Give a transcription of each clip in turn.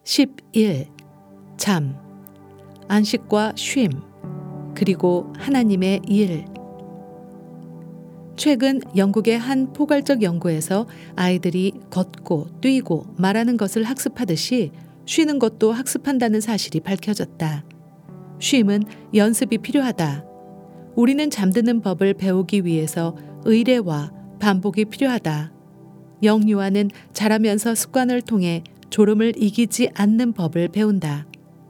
11. 잠, 안식과 쉼, 그리고 하나님의 일. 최근 영국의 한 포괄적 연구에서 아이들이 걷고 뛰고 말하는 것을 학습하듯이 쉬는 것도 학습한다는 사실이 밝혀졌다. 쉼은 연습이 필요하다. 우리는 잠드는 법을 배우기 위해서 의례와 반복이 필요하다. 영유아는 자라면서 습관을 통해 졸음을 이기지 않는 법을 배운다.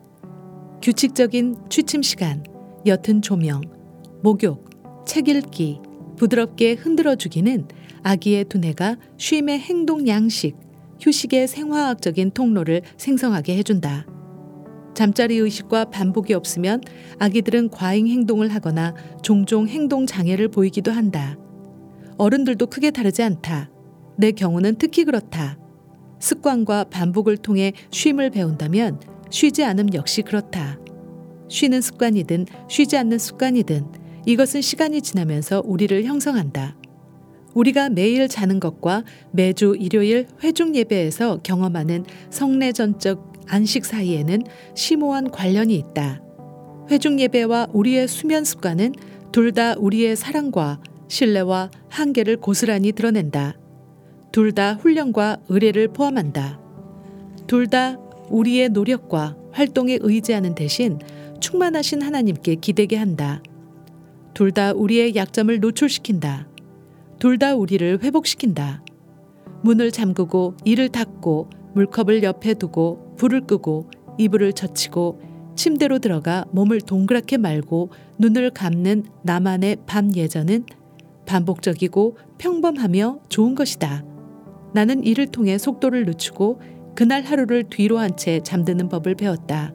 규칙적인 취침 시간, 옅은 조명, 목욕, 책 읽기, 부드럽게 흔들어주기는 아기의 두뇌가 쉼의 행동 양식, 휴식의 생화학적인 통로를 생성하게 해준다. 잠자리 의식과 반복이 없으면 아기들은 과잉 행동을 하거나 종종 행동 장애를 보이기도 한다. 어른들도 크게 다르지 않다. 내 경우는 특히 그렇다. 습관과 반복을 통해 쉼을 배운다면 쉬지 않음 역시 그렇다. 쉬는 습관이든 쉬지 않는 습관이든 이것은 시간이 지나면서 우리를 형성한다. 우리가 매일 자는 것과 매주 일요일 회중 예배에서 경험하는 성례전적 안식 사이에는 심오한 관련이 있다. 회중 예배와 우리의 수면 습관은 둘 다 우리의 사랑과 신뢰와 한계를 고스란히 드러낸다. 둘 다 훈련과 의례를 포함한다. 둘 다 우리의 노력과 활동에 의지하는 대신 충만하신 하나님께 기대게 한다. 둘 다 우리의 약점을 노출시킨다. 둘 다 우리를 회복시킨다. 문을 잠그고 이를 닫고 물컵을 옆에 두고 불을 끄고 이불을 젖히고 침대로 들어가 몸을 동그랗게 말고 눈을 감는 나만의 밤 예전은 반복적이고 평범하며 좋은 것이다. 나는 이를 통해 속도를 늦추고 그날 하루를 뒤로 한 채 잠드는 법을 배웠다.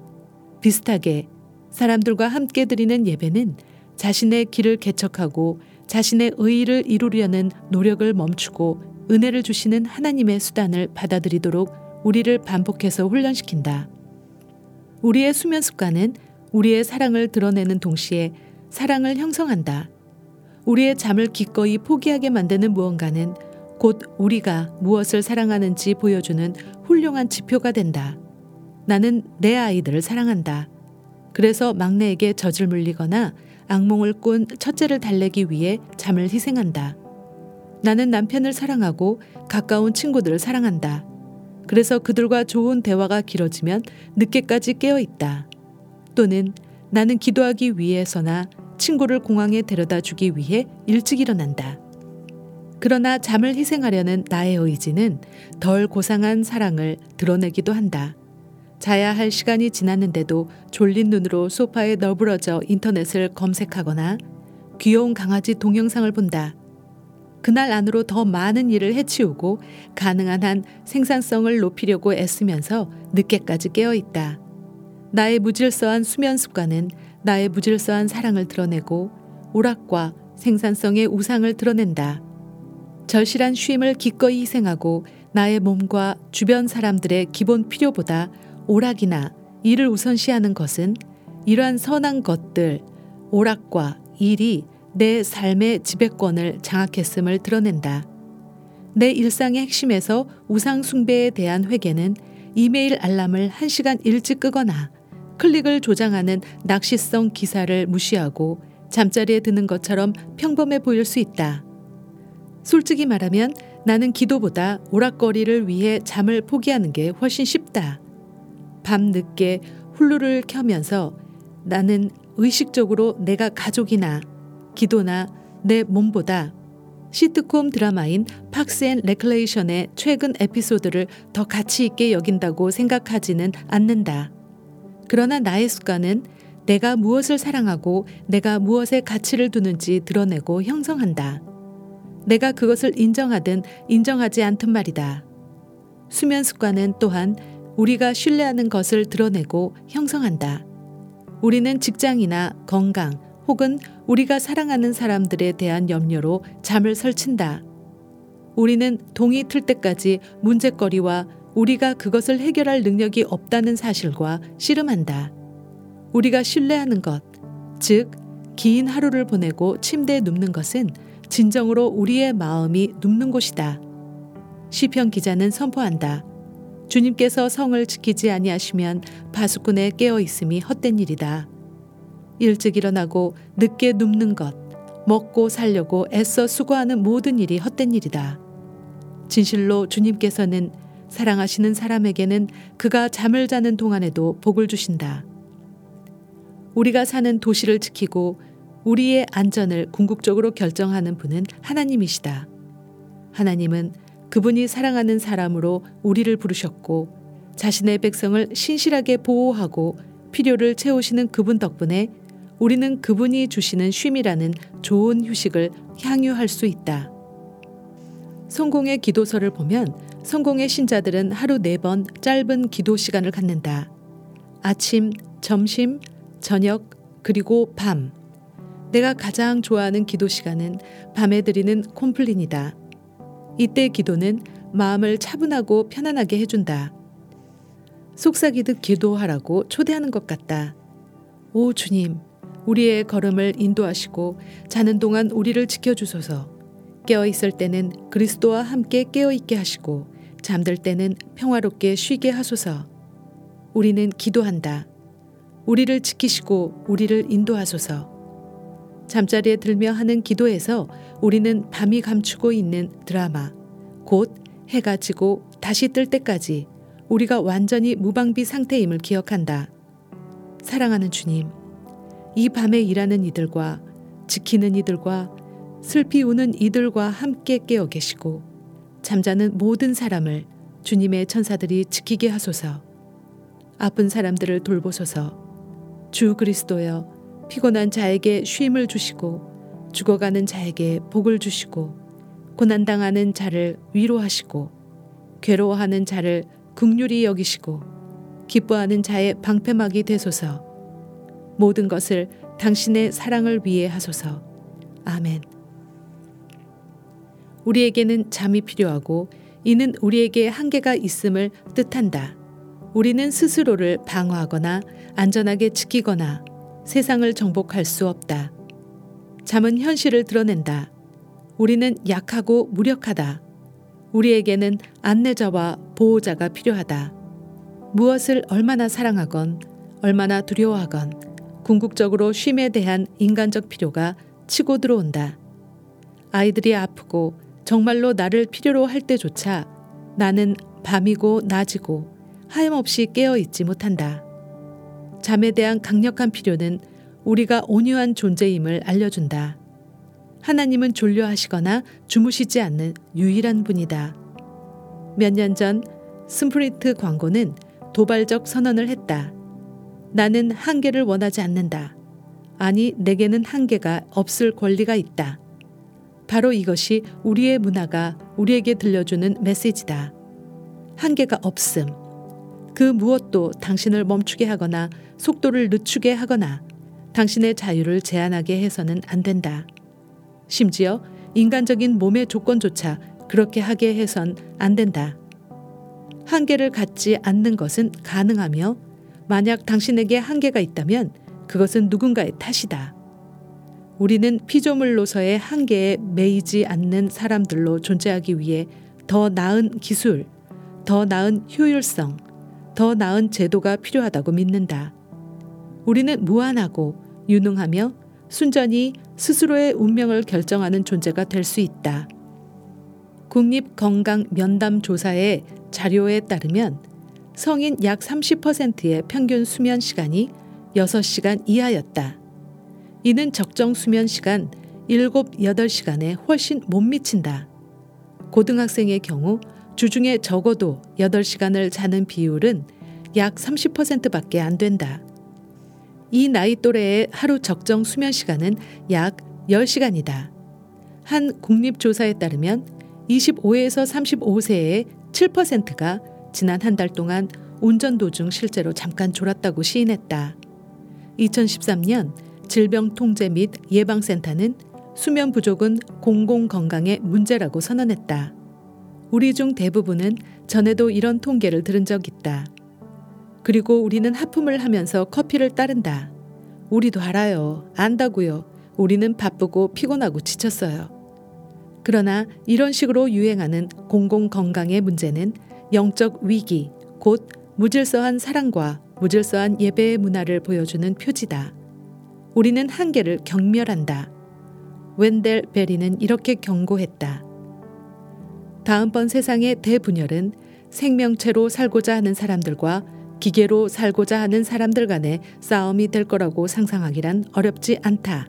비슷하게 사람들과 함께 드리는 예배는 자신의 길을 개척하고 자신의 의의를 이루려는 노력을 멈추고 은혜를 주시는 하나님의 수단을 받아들이도록 우리를 반복해서 훈련시킨다. 우리의 수면 습관은 우리의 사랑을 드러내는 동시에 사랑을 형성한다. 우리의 잠을 기꺼이 포기하게 만드는 무언가는 곧 우리가 무엇을 사랑하는지 보여주는 훌륭한 지표가 된다. 나는 내 아이들을 사랑한다. 그래서 막내에게 젖을 물리거나 악몽을 꾼 첫째를 달래기 위해 잠을 희생한다. 나는 남편을 사랑하고 가까운 친구들을 사랑한다. 그래서 그들과 좋은 대화가 길어지면 늦게까지 깨어 있다. 또는 나는 기도하기 위해서나 친구를 공항에 데려다 주기 위해 일찍 일어난다. 그러나 잠을 희생하려는 나의 의지는 덜 고상한 사랑을 드러내기도 한다. 자야 할 시간이 지났는데도 졸린 눈으로 소파에 너부러져 인터넷을 검색하거나 귀여운 강아지 동영상을 본다. 그날 안으로 더 많은 일을 해치우고 가능한 한 생산성을 높이려고 애쓰면서 늦게까지 깨어있다. 나의 무질서한 수면 습관은 나의 무질서한 사랑을 드러내고 오락과 생산성의 우상을 드러낸다. 절실한 쉼을 기꺼이 희생하고 나의 몸과 주변 사람들의 기본 필요보다 오락이나 일을 우선시하는 것은 이러한 선한 것들, 오락과 일이 내 삶의 지배권을 장악했음을 드러낸다. 내 일상의 핵심에서 우상 숭배에 대한 회개는 이메일 알람을 1시간 일찍 끄거나 클릭을 조장하는 낚시성 기사를 무시하고 잠자리에 드는 것처럼 평범해 보일 수 있다. 솔직히 말하면 나는 기도보다 오락거리를 위해 잠을 포기하는 게 훨씬 쉽다. 밤 늦게 훌루를 켜면서 나는 의식적으로 내가 가족이나 기도나 내 몸보다 시트콤 드라마인 팍스 앤 레클레이션의 최근 에피소드를 더 가치 있게 여긴다고 생각하지는 않는다. 그러나 나의 습관은 내가 무엇을 사랑하고 내가 무엇에 가치를 두는지 드러내고 형성한다. 내가 그것을 인정하든 인정하지 않든 말이다. 수면 습관은 또한 우리가 신뢰하는 것을 드러내고 형성한다. 우리는 직장이나 건강 혹은 우리가 사랑하는 사람들에 대한 염려로 잠을 설친다. 우리는 동이 틀 때까지 문제거리와 우리가 그것을 해결할 능력이 없다는 사실과 씨름한다. 우리가 신뢰하는 것, 즉 긴 하루를 보내고 침대에 눕는 것은 진정으로 우리의 마음이 눕는 곳이다. 시편 기자는 선포한다. 주님께서 성을 지키지 아니하시면 파수꾼에 깨어 있음이 헛된 일이다. 일찍 일어나고 늦게 눕는 것, 먹고 살려고 애써 수고하는 모든 일이 헛된 일이다. 진실로 주님께서는 사랑하시는 사람에게는 그가 잠을 자는 동안에도 복을 주신다. 우리가 사는 도시를 지키고 우리의 안전을 궁극적으로 결정하는 분은 하나님이시다. 하나님은 그분이 사랑하는 사람으로 우리를 부르셨고 자신의 백성을 신실하게 보호하고 필요를 채우시는 그분 덕분에 우리는 그분이 주시는 쉼이라는 좋은 휴식을 향유할 수 있다. 성공의 기도서를 보면 성공의 신자들은 하루 4번 짧은 기도 시간을 갖는다. 아침, 점심, 저녁, 그리고 밤. 내가 가장 좋아하는 기도 시간은 밤에 드리는 콤플린이다. 이때 기도는 마음을 차분하고 편안하게 해준다. 속삭이듯 기도하라고 초대하는 것 같다. 오 주님, 우리의 걸음을 인도하시고 자는 동안 우리를 지켜주소서. 깨어있을 때는 그리스도와 함께 깨어있게 하시고 잠들 때는 평화롭게 쉬게 하소서. 우리는 기도한다. 우리를 지키시고 우리를 인도하소서. 잠자리에 들며 하는 기도에서 우리는 밤이 감추고 있는 드라마, 곧 해가 지고 다시 뜰 때까지 우리가 완전히 무방비 상태임을 기억한다. 사랑하는 주님, 이 밤에 일하는 이들과 지키는 이들과 슬피 우는 이들과 함께 깨어 계시고 잠자는 모든 사람을 주님의 천사들이 지키게 하소서. 아픈 사람들을 돌보소서. 주 그리스도여, 피곤한 자에게 쉼을 주시고 죽어가는 자에게 복을 주시고 고난당하는 자를 위로하시고 괴로워하는 자를 긍휼히 여기시고 기뻐하는 자의 방패막이 되소서. 모든 것을 당신의 사랑을 위해 하소서. 아멘. 우리에게는 잠이 필요하고 이는 우리에게 한계가 있음을 뜻한다. 우리는 스스로를 방어하거나 안전하게 지키거나 세상을 정복할 수 없다. 잠은 현실을 드러낸다. 우리는 약하고 무력하다. 우리에게는 안내자와 보호자가 필요하다. 무엇을 얼마나 사랑하건 얼마나 두려워하건 궁극적으로 쉼에 대한 인간적 필요가 치고 들어온다. 아이들이 아프고 정말로 나를 필요로 할 때조차 나는 밤이고 낮이고 하염없이 깨어 있지 못한다. 잠에 대한 강력한 필요는 우리가 온유한 존재임을 알려준다. 하나님은 졸려하시거나 주무시지 않는 유일한 분이다. 몇 년 전 스프리트 광고는 도발적 선언을 했다. 나는 한계를 원하지 않는다. 아니, 내게는 한계가 없을 권리가 있다. 바로 이것이 우리의 문화가 우리에게 들려주는 메시지다. 한계가 없음. 그 무엇도 당신을 멈추게 하거나 속도를 늦추게 하거나 당신의 자유를 제한하게 해서는 안 된다. 심지어 인간적인 몸의 조건조차 그렇게 하게 해선 안 된다. 한계를 갖지 않는 것은 가능하며 만약 당신에게 한계가 있다면 그것은 누군가의 탓이다. 우리는 피조물로서의 한계에 매이지 않는 사람들로 존재하기 위해 더 나은 기술, 더 나은 효율성, 더 나은 제도가 필요하다고 믿는다. 우리는 무한하고 유능하며 순전히 스스로의 운명을 결정하는 존재가 될 수 있다. 국립건강면담조사의 자료에 따르면 성인 약 30%의 평균 수면 시간이 6시간 이하였다. 이는 적정 수면 시간 7, 8시간에 훨씬 못 미친다. 고등학생의 경우 주중에 적어도 8시간을 자는 비율은 약 30%밖에 안 된다. 이 나이 또래의 하루 적정 수면 시간은 약 10시간이다. 한 국립조사에 따르면 25에서 35세의 7%가 지난 한 달 동안 운전 도중 실제로 잠깐 졸았다고 시인했다. 2013년 질병통제 및 예방센터는 수면 부족은 공공건강의 문제라고 선언했다. 우리 중 대부분은 전에도 이런 통계를 들은 적 있다. 그리고 우리는 하품을 하면서 커피를 따른다. 우리도 알아요. 안다고요. 우리는 바쁘고 피곤하고 지쳤어요. 그러나 이런 식으로 유행하는 공공건강의 문제는 영적 위기 곧 무질서한 사랑과 무질서한 예배의 문화를 보여주는 표지다. 우리는 한계를 경멸한다. 웬델 베리는 이렇게 경고했다. 다음번 세상의 대분열은 생명체로 살고자 하는 사람들과 기계로 살고자 하는 사람들 간의 싸움이 될 거라고 상상하기란 어렵지 않다.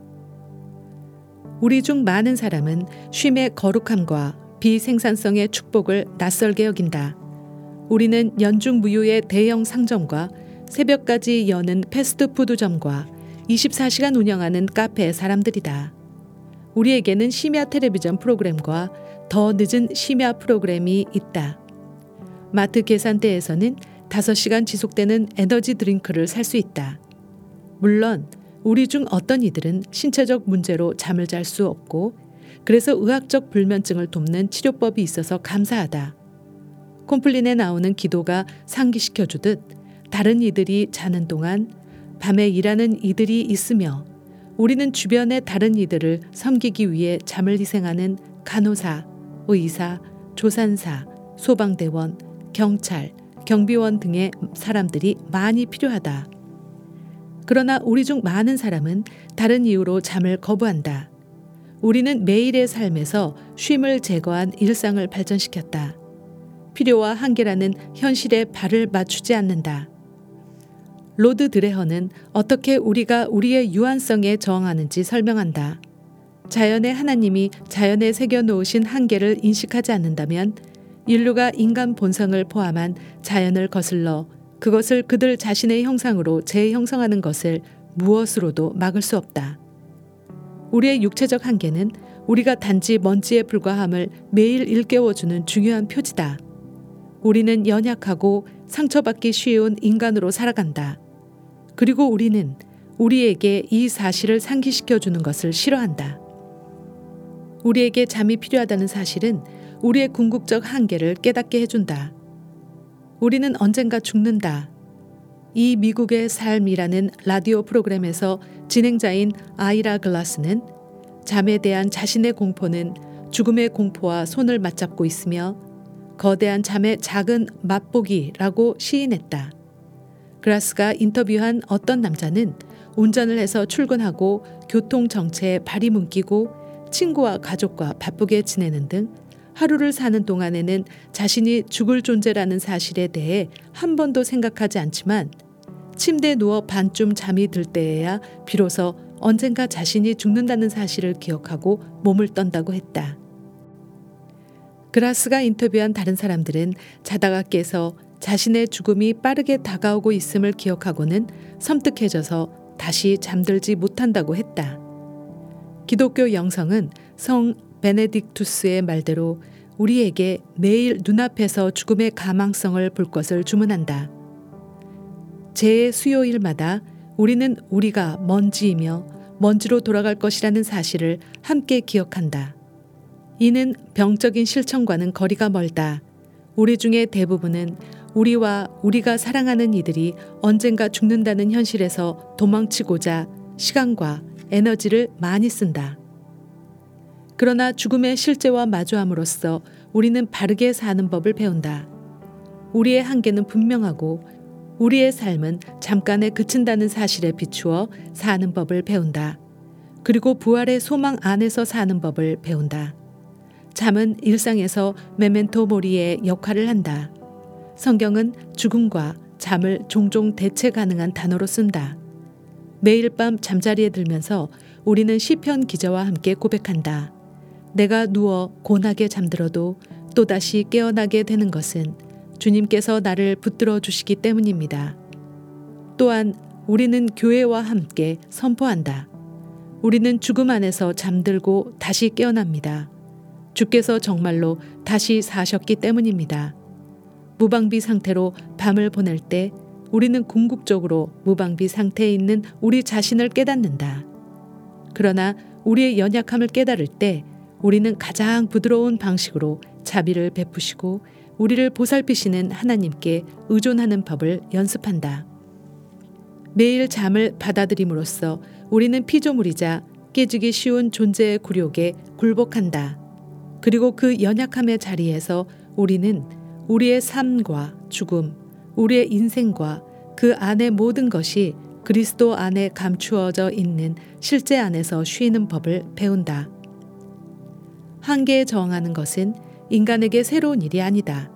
우리 중 많은 사람은 쉼의 거룩함과 비생산성의 축복을 낯설게 여긴다. 우리는 연중무휴의 대형 상점과 새벽까지 여는 패스트푸드점과 24시간 운영하는 카페의 사람들이다. 우리에게는 심야 텔레비전 프로그램과 더 늦은 심야 프로그램이 있다. 마트 계산대에서는 5시간 지속되는 에너지 드링크를 살 수 있다. 물론 우리 중 어떤 이들은 신체적 문제로 잠을 잘 수 없고 그래서 의학적 불면증을 돕는 치료법이 있어서 감사하다. 콤플린에 나오는 기도가 상기시켜주듯 다른 이들이 자는 동안 밤에 일하는 이들이 있으며 우리는 주변의 다른 이들을 섬기기 위해 잠을 희생하는 간호사, 의사, 조산사, 소방대원, 경찰, 경비원 등의 사람들이 많이 필요하다. 그러나 우리 중 많은 사람은 다른 이유로 잠을 거부한다. 우리는 매일의 삶에서 쉼을 제거한 일상을 발전시켰다. 필요와 한계라는 현실에 발을 맞추지 않는다. 로드 드레허는 어떻게 우리가 우리의 유한성에 저항하는지 설명한다. 자연의 하나님이 자연에 새겨놓으신 한계를 인식하지 않는다면 인류가 인간 본성을 포함한 자연을 거슬러 그것을 그들 자신의 형상으로 재형성하는 것을 무엇으로도 막을 수 없다. 우리의 육체적 한계는 우리가 단지 먼지에 불과함을 매일 일깨워주는 중요한 표지다. 우리는 연약하고 상처받기 쉬운 인간으로 살아간다. 그리고 우리는 우리에게 이 사실을 상기시켜주는 것을 싫어한다. 우리에게 잠이 필요하다는 사실은 우리의 궁극적 한계를 깨닫게 해준다. 우리는 언젠가 죽는다. 이 미국의 삶이라는 라디오 프로그램에서 진행자인 아이라 글라스는 잠에 대한 자신의 공포는 죽음의 공포와 손을 맞잡고 있으며 거대한 잠의 작은 맛보기라고 시인했다. 글라스가 인터뷰한 어떤 남자는 운전을 해서 출근하고 교통정체에 발이 묶이고 친구와 가족과 바쁘게 지내는 등 하루를 사는 동안에는 자신이 죽을 존재라는 사실에 대해 한 번도 생각하지 않지만 침대에 누워 반쯤 잠이 들 때에야 비로소 언젠가 자신이 죽는다는 사실을 기억하고 몸을 떤다고 했다. 글라스가 인터뷰한 다른 사람들은 자다가 깨서 자신의 죽음이 빠르게 다가오고 있음을 기억하고는 섬뜩해져서 다시 잠들지 못한다고 했다. 기독교 영성은 성 베네딕투스의 말대로 우리에게 매일 눈앞에서 죽음의 가망성을 볼 것을 주문한다. 제 수요일마다 우리는 우리가 먼지이며 먼지로 돌아갈 것이라는 사실을 함께 기억한다. 이는 병적인 실천과는 거리가 멀다. 우리 중에 대부분은 우리와 우리가 사랑하는 이들이 언젠가 죽는다는 현실에서 도망치고자 시간과 에너지를 많이 쓴다. 그러나 죽음의 실제와 마주함으로써 우리는 바르게 사는 법을 배운다. 우리의 한계는 분명하고 우리의 삶은 잠깐에 그친다는 사실에 비추어 사는 법을 배운다. 그리고 부활의 소망 안에서 사는 법을 배운다. 잠은 일상에서 메멘토 모리의 역할을 한다. 성경은 죽음과 잠을 종종 대체 가능한 단어로 쓴다. 매일 밤 잠자리에 들면서 우리는 시편 기자와 함께 고백한다. 내가 누워 고나게 잠들어도 또다시 깨어나게 되는 것은 주님께서 나를 붙들어 주시기 때문입니다. 또한 우리는 교회와 함께 선포한다. 우리는 죽음 안에서 잠들고 다시 깨어납니다. 주께서 정말로 다시 사셨기 때문입니다. 무방비 상태로 밤을 보낼 때 우리는 궁극적으로 무방비 상태에 있는 우리 자신을 깨닫는다. 그러나 우리의 연약함을 깨달을 때 우리는 가장 부드러운 방식으로 자비를 베푸시고 우리를 보살피시는 하나님께 의존하는 법을 연습한다. 매일 잠을 받아들임으로써 우리는 피조물이자 깨지기 쉬운 존재의 굴욕에 굴복한다. 그리고 그 연약함의 자리에서 우리는 우리의 삶과 죽음, 우리의 인생과 그 안의 모든 것이 그리스도 안에 감추어져 있는 실제 안에서 쉬는 법을 배운다. 한계에 저항하는 것은 인간에게 새로운 일이 아니다.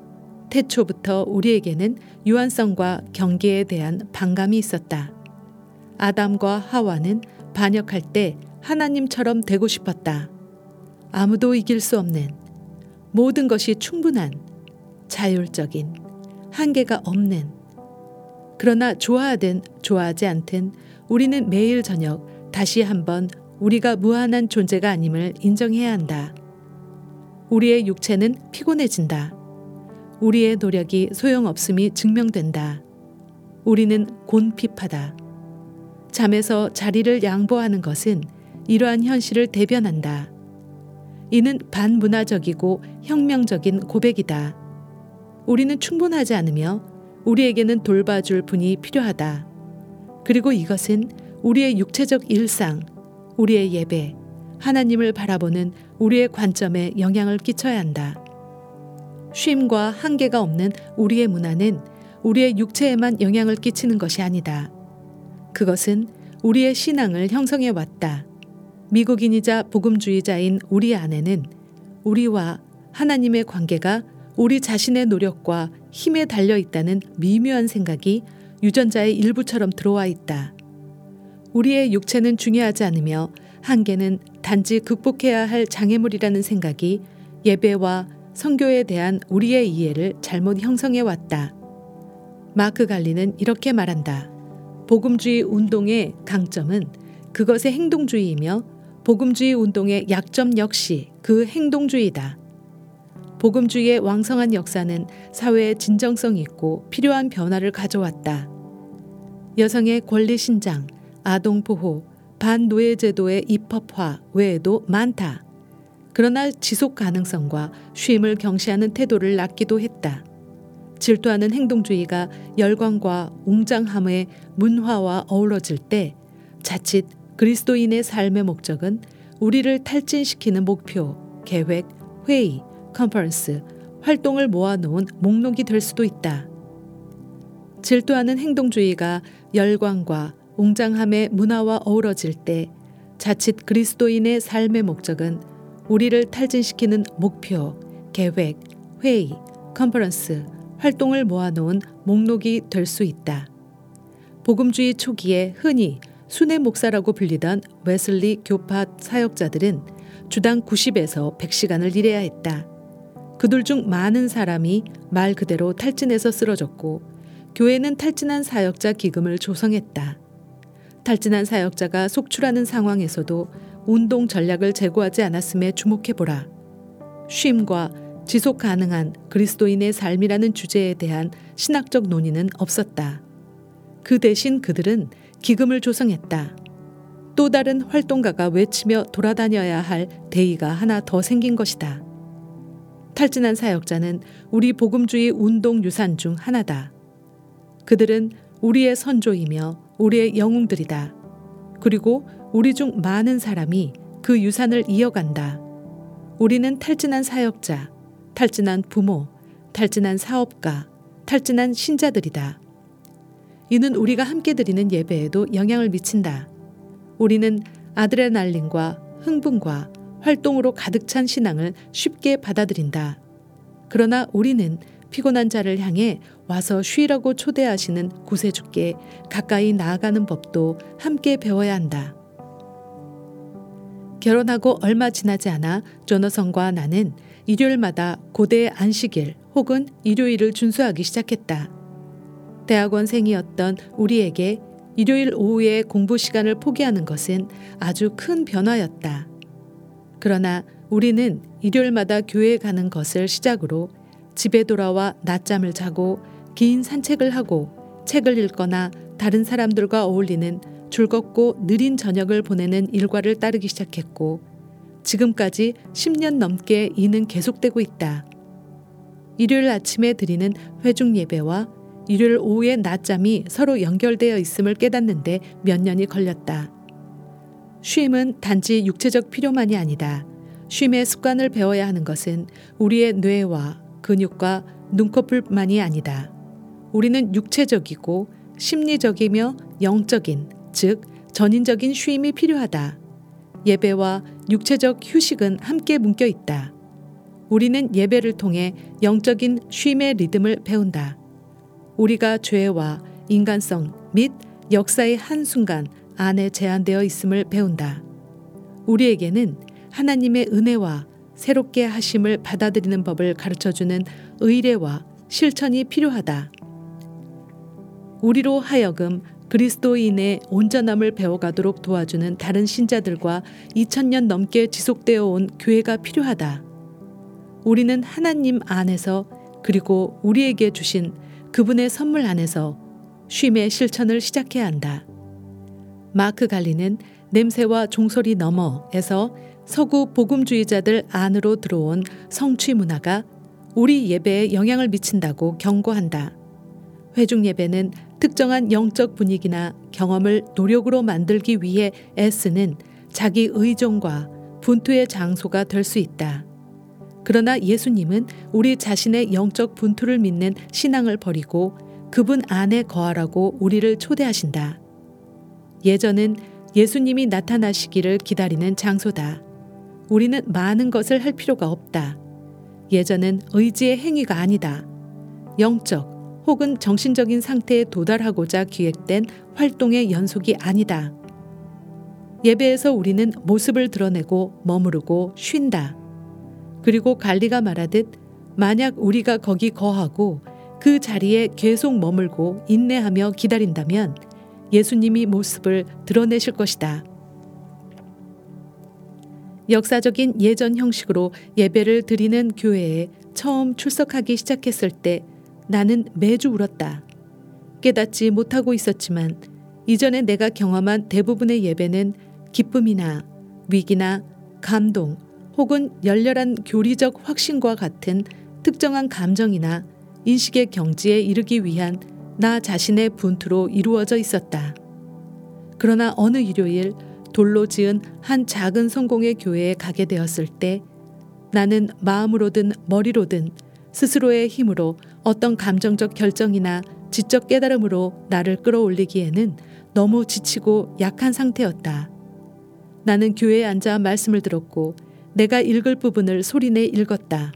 태초부터 우리에게는 유한성과 경계에 대한 반감이 있었다. 아담과 하와는 반역할 때 하나님처럼 되고 싶었다. 아무도 이길 수 없는, 모든 것이 충분한, 자율적인, 한계가 없는. 그러나 좋아하든 좋아하지 않든 우리는 매일 저녁 다시 한번 우리가 무한한 존재가 아님을 인정해야 한다. 우리의 육체는 피곤해진다. 우리의 노력이 소용없음이 증명된다. 우리는 곤핍하다. 잠에서 자리를 양보하는 것은 이러한 현실을 대변한다. 이는 반문화적이고 혁명적인 고백이다. 우리는 충분하지 않으며 우리에게는 돌봐줄 분이 필요하다. 그리고 이것은 우리의 육체적 일상, 우리의 예배, 하나님을 바라보는 우리의 관점에 영향을 끼쳐야 한다. 쉼과 한계가 없는 우리의 문화는 우리의 육체에만 영향을 끼치는 것이 아니다. 그것은 우리의 신앙을 형성해 왔다. 미국인이자 복음주의자인 우리 안에는 우리와 하나님의 관계가 우리 자신의 노력과 힘에 달려 있다는 미묘한 생각이 유전자의 일부처럼 들어와 있다. 우리의 육체는 중요하지 않으며 한계는 단지 극복해야 할 장애물이라는 생각이 예배와 선교에 대한 우리의 이해를 잘못 형성해 왔다. 마크 갈리는 이렇게 말한다. 복음주의 운동의 강점은 그것의 행동주의이며 복음주의 운동의 약점 역시 그 행동주의다. 복음주의의 왕성한 역사는 사회에 진정성 있고 필요한 변화를 가져왔다. 여성의 권리 신장, 아동 보호, 반노예 제도의 입법화 외에도 많다. 그러나 지속 가능성과 쉼을 경시하는 태도를 낳기도 했다. 질투하는 행동주의가 열광과 웅장함의 문화와 어우러질 때 자칫 그리스도인의 삶의 목적은 우리를 탈진시키는 목표, 계획, 회의, 컨퍼런스, 활동을 모아놓은 목록이 될 수도 있다. 질투하는 행동주의가 열광과 웅장함의 문화와 어우러질 때 자칫 그리스도인의 삶의 목적은 우리를 탈진시키는 목표, 계획, 회의, 컨퍼런스, 활동을 모아놓은 목록이 될 수 있다. 복음주의 초기에 흔히 순회 목사라고 불리던 웨슬리 교파 사역자들은 주당 90에서 100시간을 일해야 했다. 그들 중 많은 사람이 말 그대로 탈진해서 쓰러졌고 교회는 탈진한 사역자 기금을 조성했다. 탈진한 사역자가 속출하는 상황에서도 운동 전략을 제고하지 않았음에 주목해보라. 쉼과 지속 가능한 그리스도인의 삶이라는 주제에 대한 신학적 논의는 없었다. 그 대신 그들은 기금을 조성했다. 또 다른 활동가가 외치며 돌아다녀야 할 대의가 하나 더 생긴 것이다. 탈진한 사역자는 우리 복음주의 운동 유산 중 하나다. 그들은 우리의 선조이며 우리의 영웅들이다. 그리고 우리 중 많은 사람이 그 유산을 이어간다. 우리는 탈진한 사역자, 탈진한 부모, 탈진한 사업가, 탈진한 신자들이다. 이는 우리가 함께 드리는 예배에도 영향을 미친다. 우리는 아드레날린과 흥분과 활동으로 가득 찬 신앙을 쉽게 받아들인다. 그러나 우리는 피곤한 자를 향해 와서 쉬라고 초대하시는 구세주께 가까이 나아가는 법도 함께 배워야 한다. 결혼하고 얼마 지나지 않아 조너선과 나는 일요일마다 고대 안식일 혹은 일요일을 준수하기 시작했다. 대학원생이었던 우리에게 일요일 오후에 공부 시간을 포기하는 것은 아주 큰 변화였다. 그러나 우리는 일요일마다 교회에 가는 것을 시작으로 집에 돌아와 낮잠을 자고 긴 산책을 하고 책을 읽거나 다른 사람들과 어울리는 즐겁고 느린 저녁을 보내는 일과를 따르기 시작했고 지금까지 10년 넘게 이는 계속되고 있다. 일요일 아침에 드리는 회중 예배와 일요일 오후의 낮잠이 서로 연결되어 있음을 깨닫는데 몇 년이 걸렸다. 쉼은 단지 육체적 필요만이 아니다. 쉼의 습관을 배워야 하는 것은 우리의 뇌와 근육과 눈꺼풀만이 아니다. 우리는 육체적이고 심리적이며 영적인, 즉 전인적인 쉼이 필요하다. 예배와 육체적 휴식은 함께 묶여 있다. 우리는 예배를 통해 영적인 쉼의 리듬을 배운다. 우리가 죄와 인간성 및 역사의 한순간 안에 제한되어 있음을 배운다. 우리에게는 하나님의 은혜와 새롭게 하심을 받아들이는 법을 가르쳐주는 의례와 실천이 필요하다. 우리로 하여금 그리스도인의 온전함을 배워가도록 도와주는 다른 신자들과 2000년 넘게 지속되어 온 교회가 필요하다. 우리는 하나님 안에서 그리고 우리에게 주신 그분의 선물 안에서 쉼의 실천을 시작해야 한다. 마크 갈리는 냄새와 종소리 너머에서 서구 복음주의자들 안으로 들어온 성취 문화가 우리 예배에 영향을 미친다고 경고한다. 회중 예배는 특정한 영적 분위기나 경험을 노력으로 만들기 위해 애쓰는 자기 의존과 분투의 장소가 될 수 있다. 그러나 예수님은 우리 자신의 영적 분투를 믿는 신앙을 버리고 그분 안에 거하라고 우리를 초대하신다. 예전은 예수님이 나타나시기를 기다리는 장소다. 우리는 많은 것을 할 필요가 없다. 예전은 의지의 행위가 아니다. 영적 혹은 정신적인 상태에 도달하고자 기획된 활동의 연속이 아니다. 예배에서 우리는 모습을 드러내고 머무르고 쉰다. 그리고 갈리가 말하듯 만약 우리가 거기 거하고 그 자리에 계속 머물고 인내하며 기다린다면 예수님이 모습을 드러내실 것이다. 역사적인 예전 형식으로 예배를 드리는 교회에 처음 출석하기 시작했을 때 나는 매주 울었다. 깨닫지 못하고 있었지만 이전에 내가 경험한 대부분의 예배는 기쁨이나 위기나 감동 혹은 열렬한 교리적 확신과 같은 특정한 감정이나 인식의 경지에 이르기 위한 나 자신의 분투로 이루어져 있었다. 그러나 어느 일요일 돌로 지은 한 작은 성공의 교회에 가게 되었을 때 나는 마음으로든 머리로든 스스로의 힘으로 어떤 감정적 결정이나 지적 깨달음으로 나를 끌어올리기에는 너무 지치고 약한 상태였다. 나는 교회에 앉아 말씀을 들었고 내가 읽을 부분을 소리내 읽었다.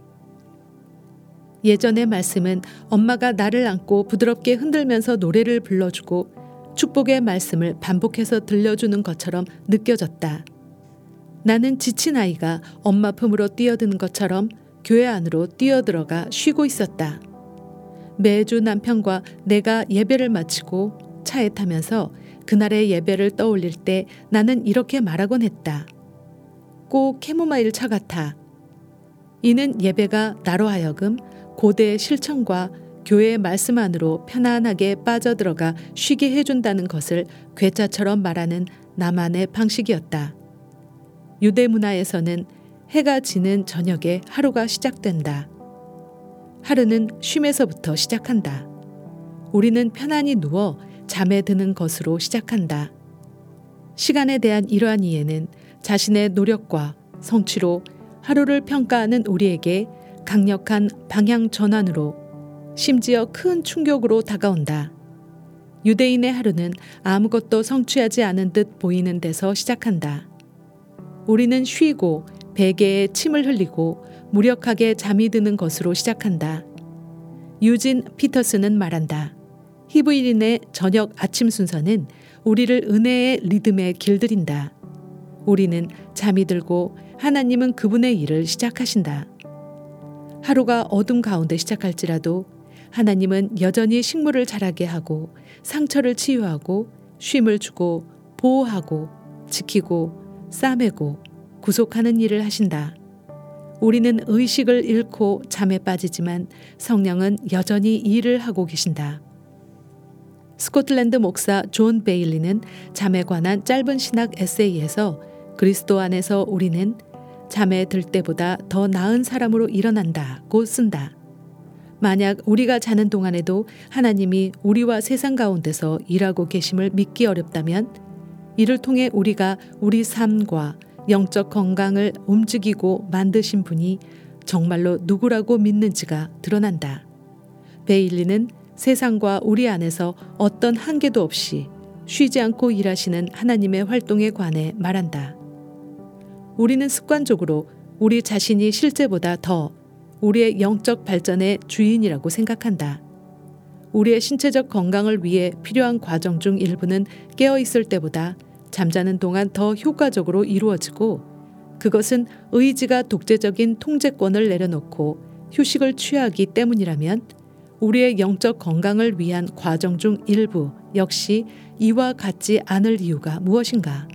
예전의 말씀은 엄마가 나를 안고 부드럽게 흔들면서 노래를 불러주고 축복의 말씀을 반복해서 들려주는 것처럼 느껴졌다. 나는 지친 아이가 엄마 품으로 뛰어드는 것처럼 교회 안으로 뛰어들어가 쉬고 있었다. 매주 남편과 내가 예배를 마치고 차에 타면서 그날의 예배를 떠올릴 때 나는 이렇게 말하곤 했다. 꼭 캐모마일 차 같아. 이는 예배가 나로 하여금 고대의 실천과 교회의 말씀 안으로 편안하게 빠져들어가 쉬게 해준다는 것을 괴짜처럼 말하는 나만의 방식이었다. 유대 문화에서는 해가 지는 저녁에 하루가 시작된다. 하루는 쉼에서부터 시작한다. 우리는 편안히 누워 잠에 드는 것으로 시작한다. 시간에 대한 이러한 이해는 자신의 노력과 성취로 하루를 평가하는 우리에게 강력한 방향 전환으로 심지어 큰 충격으로 다가온다. 유대인의 하루는 아무것도 성취하지 않은 듯 보이는 데서 시작한다. 우리는 쉬고 베개에 침을 흘리고 무력하게 잠이 드는 것으로 시작한다. 유진 피터슨은 말한다. 히브리인의 저녁 아침 순서는 우리를 은혜의 리듬에 길들인다. 우리는 잠이 들고 하나님은 그분의 일을 시작하신다. 하루가 어둠 가운데 시작할지라도 하나님은 여전히 식물을 자라게 하고 상처를 치유하고 쉼을 주고 보호하고 지키고 싸매고 구속하는 일을 하신다. 우리는 의식을 잃고 잠에 빠지지만 성령은 여전히 일을 하고 계신다. 스코틀랜드 목사 존 베일리는 잠에 관한 짧은 신학 에세이에서 그리스도 안에서 우리는 잠에 들 때보다 더 나은 사람으로 일어난다고 쓴다. 만약 우리가 자는 동안에도 하나님이 우리와 세상 가운데서 일하고 계심을 믿기 어렵다면 이를 통해 우리가 우리 삶과 영적 건강을 움직이고 만드신 분이 정말로 누구라고 믿는지가 드러난다. 베일리는 세상과 우리 안에서 어떤 한계도 없이 쉬지 않고 일하시는 하나님의 활동에 관해 말한다. 우리는 습관적으로 우리 자신이 실제보다 더 우리의 영적 발전의 주인이라고 생각한다. 우리의 신체적 건강을 위해 필요한 과정 중 일부는 깨어 있을 때보다 잠자는 동안 더 효과적으로 이루어지고, 그것은 의지가 독재적인 통제권을 내려놓고 휴식을 취하기 때문이라면 우리의 영적 건강을 위한 과정 중 일부 역시 이와 같지 않을 이유가 무엇인가?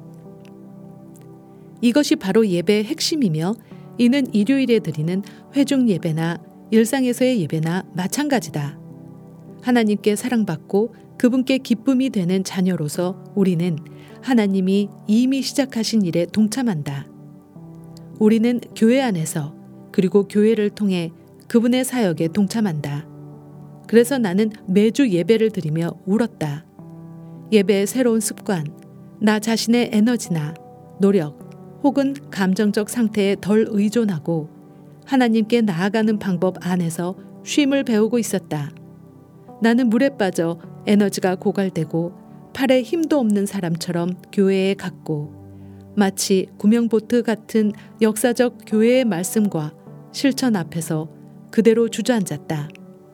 이것이 바로 예배의 핵심이며, 이는 일요일에 드리는 회중 예배나 일상에서의 예배나 마찬가지다. 하나님께 사랑받고 그분께 기쁨이 되는 자녀로서 우리는 하나님이 이미 시작하신 일에 동참한다. 우리는 교회 안에서 그리고 교회를 통해 그분의 사역에 동참한다. 그래서 나는 매주 예배를 드리며 울었다. 예배의 새로운 습관, 나 자신의 에너지나 노력 혹은 감정적 상태에 덜 의존하고 하나님께 나아가는 방법 안에서 쉼을 배우고 있었다. 나는 물에 빠져 에너지가 고갈되고 팔에 힘도 없는 사람처럼 교회에 갔고, 마치 구명보트 같은 역사적 교회의 말씀과 실천 앞에서 그대로 주저앉았다.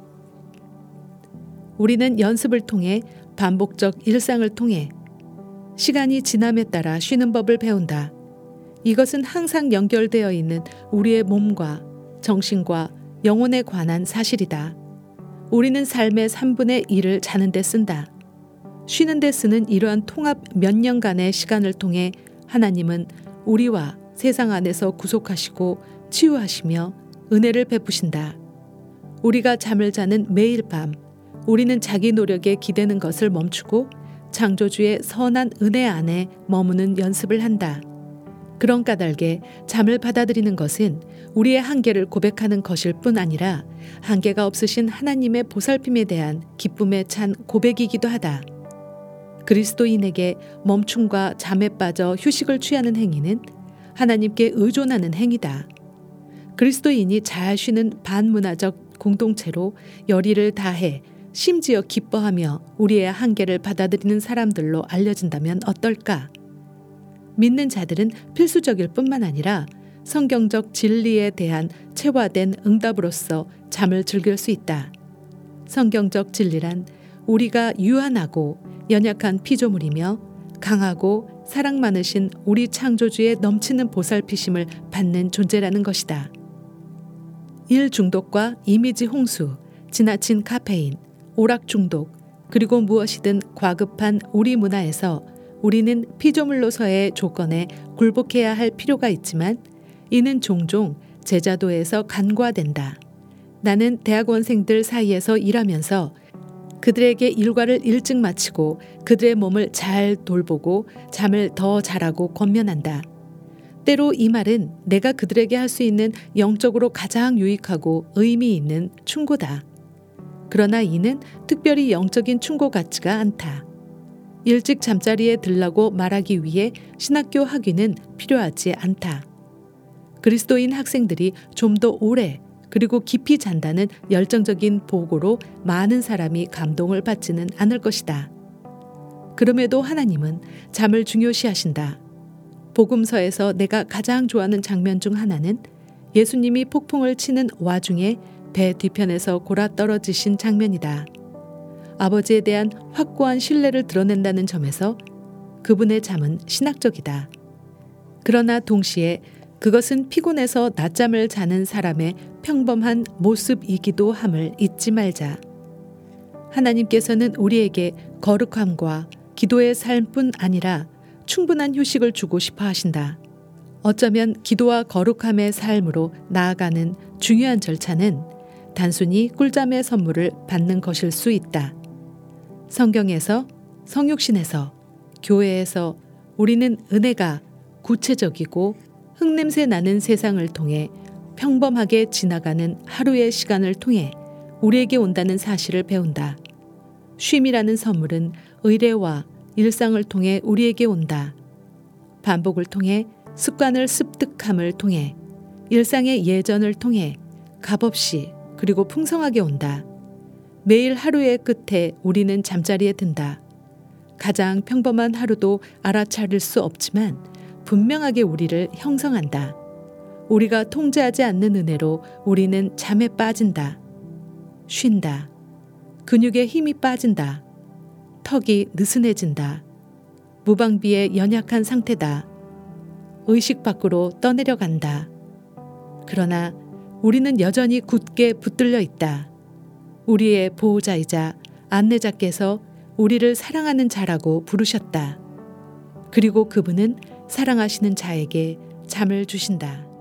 우리는 연습을 통해 반복적 일상을 통해 시간이 지남에 따라 쉬는 법을 배운다. 이것은 항상 연결되어 있는 우리의 몸과 정신과 영혼에 관한 사실이다. 우리는 삶의 3분의 1을 자는 데 쓴다. 쉬는 데 쓰는 이러한 통합 몇 년간의 시간을 통해 하나님은 우리와 세상 안에서 구속하시고 치유하시며 은혜를 베푸신다. 우리가 잠을 자는 매일 밤, 우리는 자기 노력에 기대는 것을 멈추고 창조주의 선한 은혜 안에 머무는 연습을 한다. 그런 까닭에 잠을 받아들이는 것은 우리의 한계를 고백하는 것일 뿐 아니라 한계가 없으신 하나님의 보살핌에 대한 기쁨에 찬 고백이기도 하다. 그리스도인에게 멈춤과 잠에 빠져 휴식을 취하는 행위는 하나님께 의존하는 행위다. 그리스도인이 잘 쉬는 반문화적 공동체로 열의를 다해 심지어 기뻐하며 우리의 한계를 받아들이는 사람들로 알려진다면 어떨까? 믿는 자들은 필수적일 뿐만 아니라 성경적 진리에 대한 체화된 응답으로서 잠을 즐길 수 있다. 성경적 진리란 우리가 유한하고 연약한 피조물이며 강하고 사랑 많으신 우리 창조주의 넘치는 보살피심을 받는 존재라는 것이다. 일 중독과 이미지 홍수, 지나친 카페인, 오락 중독, 그리고 무엇이든 과급한 우리 문화에서 우리는 피조물로서의 조건에 굴복해야 할 필요가 있지만 이는 종종 제자도에서 간과된다. 나는 대학원생들 사이에서 일하면서 그들에게 일과를 일찍 마치고 그들의 몸을 잘 돌보고 잠을 더 잘하고 권면한다. 때로 이 말은 내가 그들에게 할 수 있는 영적으로 가장 유익하고 의미 있는 충고다. 그러나 이는 특별히 영적인 충고 같지가 않다. 일찍 잠자리에 들라고 말하기 위해 신학교 학위는 필요하지 않다. 그리스도인 학생들이 좀 더 오래 그리고 깊이 잔다는 열정적인 보고로 많은 사람이 감동을 받지는 않을 것이다. 그럼에도 하나님은 잠을 중요시하신다. 복음서에서 내가 가장 좋아하는 장면 중 하나는 예수님이 폭풍을 치는 와중에 배 뒤편에서 골아떨어지신 장면이다. 아버지에 대한 확고한 신뢰를 드러낸다는 점에서 그분의 잠은 신학적이다. 그러나 동시에 그것은 피곤해서 낮잠을 자는 사람의 평범한 모습이기도 함을 잊지 말자. 하나님께서는 우리에게 거룩함과 기도의 삶뿐 아니라 충분한 휴식을 주고 싶어 하신다. 어쩌면 기도와 거룩함의 삶으로 나아가는 중요한 절차는 단순히 꿀잠의 선물을 받는 것일 수 있다. 성경에서, 성육신에서, 교회에서 우리는 은혜가 구체적이고 흙냄새 나는 세상을 통해 평범하게 지나가는 하루의 시간을 통해 우리에게 온다는 사실을 배운다. 쉼이라는 선물은 의례와 일상을 통해 우리에게 온다. 반복을 통해 습관을 습득함을 통해 일상의 예전을 통해 값없이 그리고 풍성하게 온다. 매일 하루의 끝에 우리는 잠자리에 든다. 가장 평범한 하루도 알아차릴 수 없지만 분명하게 우리를 형성한다. 우리가 통제하지 않는 은혜로 우리는 잠에 빠진다. 쉰다. 근육에 힘이 빠진다. 턱이 느슨해진다. 무방비에 연약한 상태다. 의식 밖으로 떠내려간다. 그러나 우리는 여전히 굳게 붙들려 있다. 우리의 보호자이자 안내자께서 우리를 사랑하는 자라고 부르셨다. 그리고 그분은 사랑하시는 자에게 잠을 주신다.